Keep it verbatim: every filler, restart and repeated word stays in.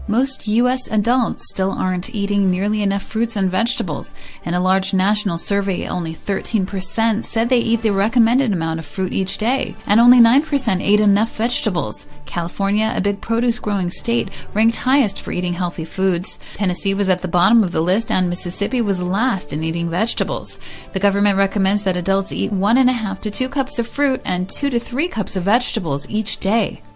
Most U S adults still aren't eating nearly enough fruits and vegetables. In a large national survey, only thirteen percent said they eat the recommended amount of fruit each day, and only nine percent ate enough vegetables. California, a big produce-growing state, ranked highest for eating healthy foods. Tennessee was at the bottom of the list, and Mississippi was last in eating vegetables. The government recommends that adults eat one and a half to two cups of fruit and two to three cups of vegetables each day.